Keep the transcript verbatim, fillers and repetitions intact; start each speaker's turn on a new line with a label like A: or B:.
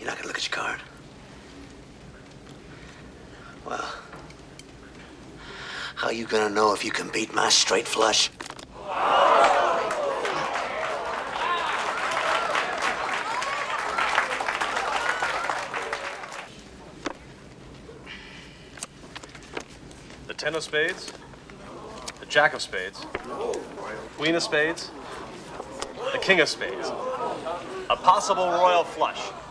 A: You're not gonna look at your card? Well, how you gonna know if you can beat my straight flush?
B: The ten of spades, the jack of spades, queen of spades, the king of spades. A possible royal flush.